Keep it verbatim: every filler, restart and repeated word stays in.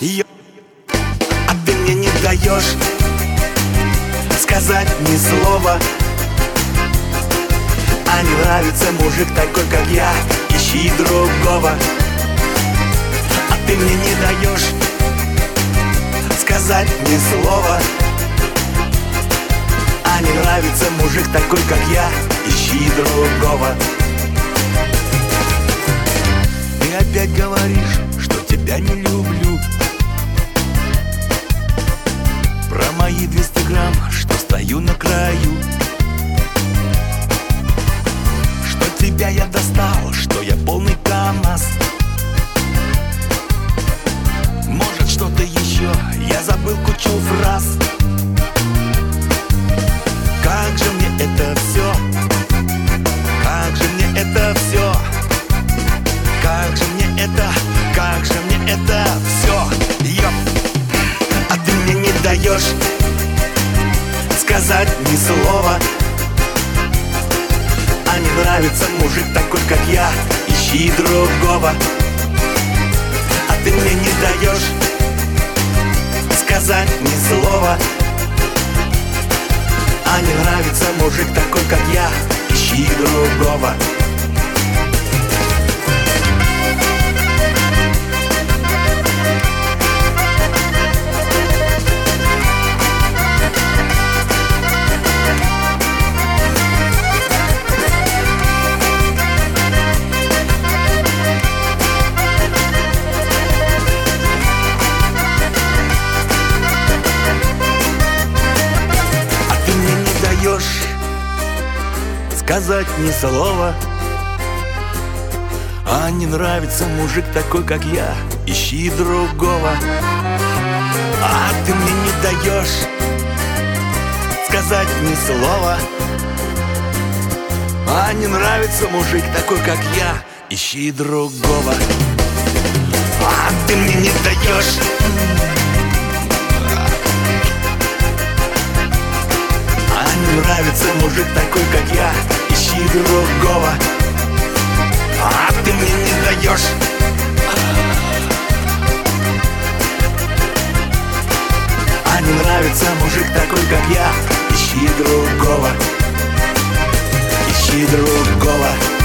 Ё... А ты мне не даешь сказать ни слова. А не нравится мужик такой, как я, ищи другого. А ты мне не даешь сказать ни слова. А не нравится мужик такой, как я, ищи другого. Ты опять говоришь, что тебя не люблю. Про мои двести грамм, что стою на краю. Что тебя я достал, что я полный КамАЗ. Может, что-то еще, я забыл кучу фраз. Как же мне это все? Как же мне это все? Как же мне это? Как же мне это все? Ёп! А ты мне не даешь сказать ни слова. А не нравится мужик такой, как я, ищи другого. А ты мне не даешь сказать ни слова. А не нравится мужик такой, как я, ищи другого. Сказать ни слова. А не нравится мужик такой, как я, ищи другого. А ты мне не даешь сказать ни слова. А не нравится мужик такой, как я, ищи другого. А ты мне не даешь нравится мужик такой, как я, ищи другого. А ты мне не даешь А не нравится мужик такой, как я, ищи другого. Ищи другого.